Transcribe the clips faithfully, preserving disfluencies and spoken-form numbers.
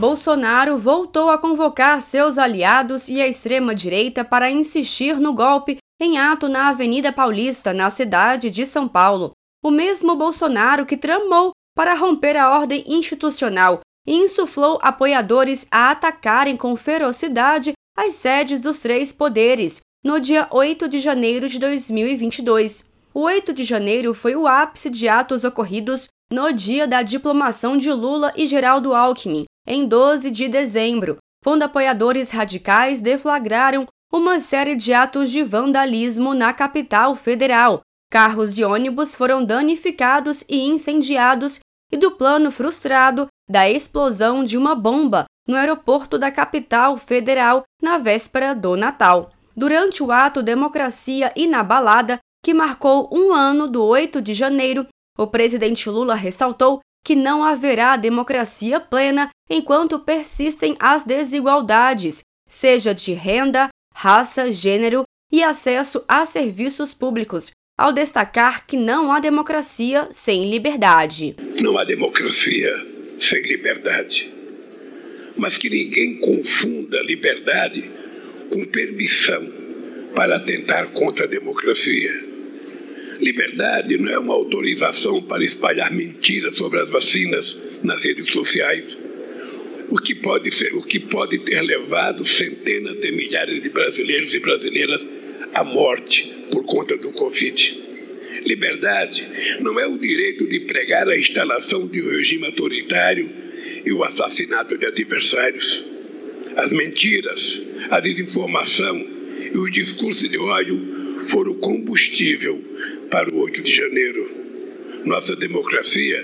Bolsonaro voltou a convocar seus aliados e a extrema-direita para insistir no golpe em ato na Avenida Paulista, na cidade de São Paulo. O mesmo Bolsonaro que tramou para romper a ordem institucional e insuflou apoiadores a atacarem com ferocidade as sedes dos três poderes, no dia oito de janeiro de dois mil e vinte e dois. O oito de janeiro foi o ápice de atos ocorridos no dia da diplomação de Lula e Geraldo Alckmin, em doze de dezembro, quando apoiadores radicais deflagraram uma série de atos de vandalismo na capital federal. Carros e ônibus foram danificados e incendiados, e do plano frustrado da explosão de uma bomba no aeroporto da capital federal na véspera do Natal. Durante o ato Democracia Inabalada, que marcou um ano do oito de janeiro, o presidente Lula ressaltou que não haverá democracia plena enquanto persistem as desigualdades, seja de renda, raça, gênero e acesso a serviços públicos, ao destacar que não há democracia sem liberdade. Não há democracia sem liberdade, mas que ninguém confunda liberdade com permissão para atentar contra a democracia. Liberdade não é uma autorização para espalhar mentiras sobre as vacinas nas redes sociais, o que pode ser, o que pode ter levado centenas de milhares de brasileiros e brasileiras à morte por conta do Covid. Liberdade não é o direito de pregar a instalação de um regime autoritário e o assassinato de adversários. As mentiras, a desinformação e o discurso de ódio foram combustível para o oito de janeiro. Nossa democracia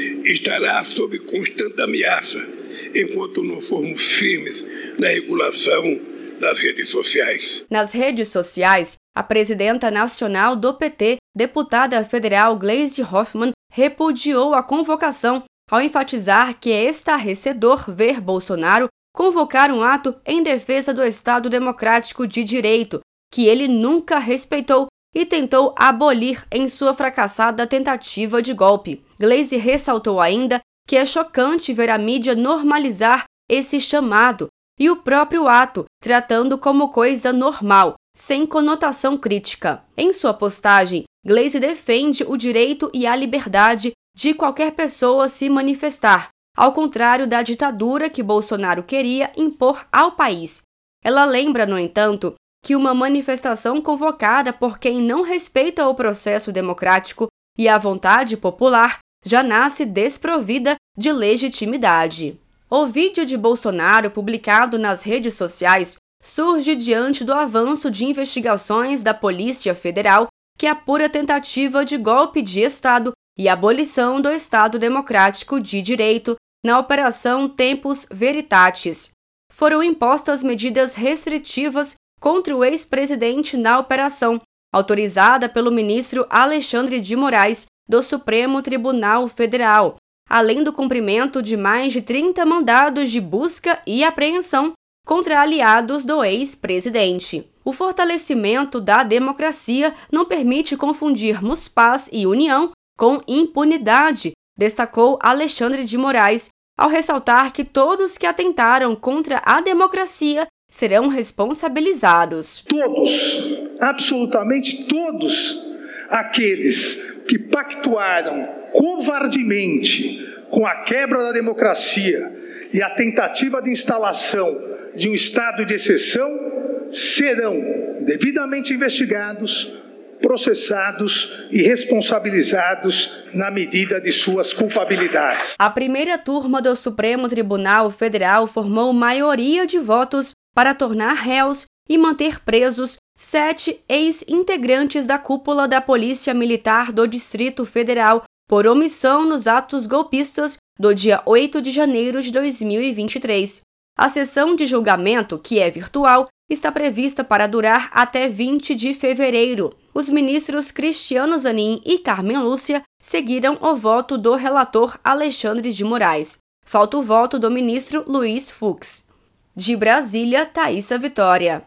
estará sob constante ameaça enquanto não formos firmes na regulação das redes sociais. Nas redes sociais, a presidenta nacional do P T, deputada federal Gleisi Hoffmann, repudiou a convocação ao enfatizar que é estarrecedor ver Bolsonaro convocar um ato em defesa do Estado Democrático de Direito, que ele nunca respeitou e tentou abolir em sua fracassada tentativa de golpe. Gleisi ressaltou ainda que é chocante ver a mídia normalizar esse chamado e o próprio ato tratando como coisa normal, sem conotação crítica. Em sua postagem, Gleisi defende o direito e a liberdade de qualquer pessoa se manifestar, ao contrário da ditadura que Bolsonaro queria impor ao país. Ela lembra, no entanto, que uma manifestação convocada por quem não respeita o processo democrático e a vontade popular já nasce desprovida de legitimidade. O vídeo de Bolsonaro publicado nas redes sociais surge diante do avanço de investigações da Polícia Federal que apura tentativa de golpe de Estado e abolição do Estado Democrático de Direito na Operação Tempus Veritatis. Foram impostas medidas restritivas contra o ex-presidente na operação, autorizada pelo ministro Alexandre de Moraes, do Supremo Tribunal Federal, além do cumprimento de mais de trinta mandados de busca e apreensão contra aliados do ex-presidente. O fortalecimento da democracia não permite confundirmos paz e união com impunidade, destacou Alexandre de Moraes, ao ressaltar que todos que atentaram contra a democracia serão responsabilizados. Todos, absolutamente todos, aqueles que pactuaram covardemente com a quebra da democracia e a tentativa de instalação de um estado de exceção serão devidamente investigados, processados e responsabilizados na medida de suas culpabilidades. A primeira turma do Supremo Tribunal Federal formou maioria de votos para tornar réus e manter presos sete ex-integrantes da cúpula da Polícia Militar do Distrito Federal por omissão nos atos golpistas do dia oito de janeiro de dois mil e vinte e três. A sessão de julgamento, que é virtual, está prevista para durar até vinte de fevereiro. Os ministros Cristiano Zanin e Carmen Lúcia seguiram o voto do relator Alexandre de Moraes. Falta o voto do ministro Luiz Fux. De Brasília, Thaísa Vitória.